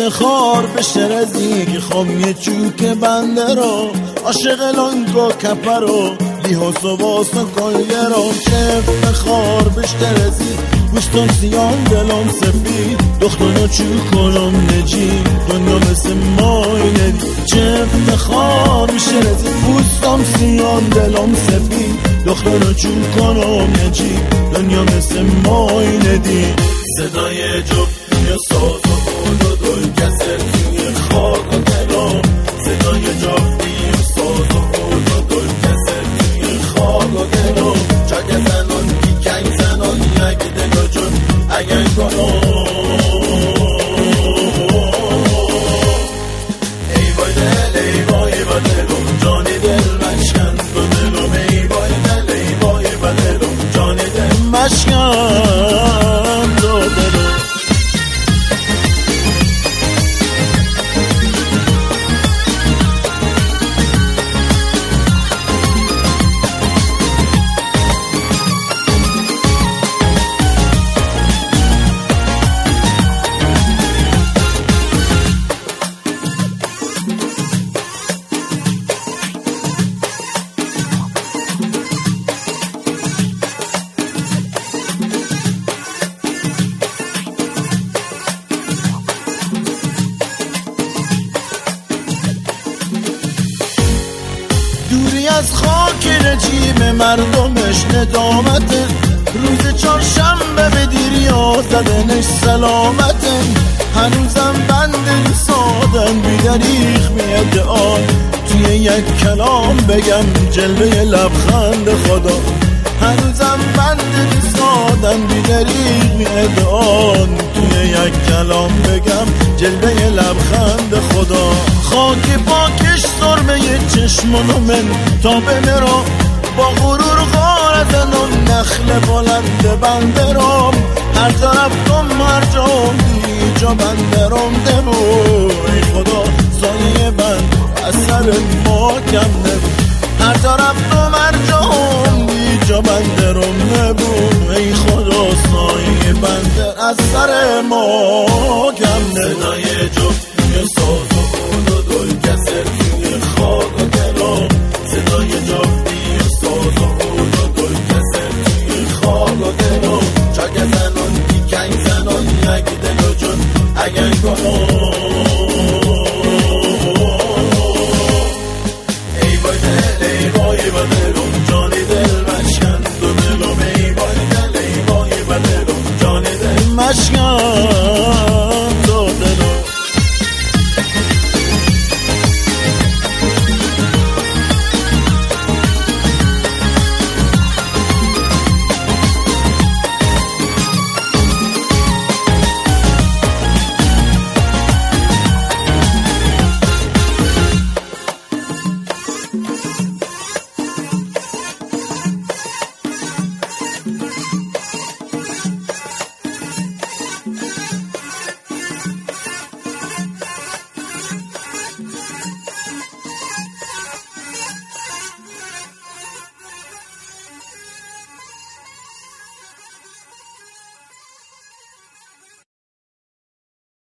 افتخار به شرزی خام یه چوک بنده رو عاشق لانگو کپرو لیهاس و واسه کلگرام چه افتخار به شرزی گوشتان سیان دلم سفید دختانو چو کنم نجی دنیا مثل مای ندی چه افتخار به شرزی گوشتان سیان دلم سفید دختانو چو کنم نجی دنیا مثل مای ندی صدای جفتی و ساز و بود و دل کسر توی خاک و دلم صدای جفتی و ساز و بود و دل کسر توی خاک و دلم چاک زنان کی کنگ زنان یک دگا جون اگر کنم ای بای دل ای بای با دلم جانی دل مشکن با دلم ای بای دل ای بای با دلم جانی دل مشکن دوری از خاک رجیم مردمش ندامته روز چهارشنبه به دیریا زدنش سلامته هنوزم بند سادن بیدریخ میاد آن توی یک کلام بگم جلوه لبخند خدا هنوزم بند سادن بیدریخ میاد آن توی یک کلام بگم جلوه لبخند خدا خاک پاکش سرمه چشمانو من تا بمیرم با غرور غارتنم نخل بلند بندرم هر طرف کم هر جام دیجا بندرم دمو ای خدا سایه بند از سر ما کم نبو هر طرف کم هر جام دیجا بندرم نبو ای خدا سایه بند از سر ما کم نبو صدای جفتی ساز و بود و دل کسر توی خاک و دلم صدای جفتی ساز و بود و دل کسر توی خاک و دلم چاک زنان کی کنگ زنان یک دل و جون اگر کنم ای بای دل ای بای با دلم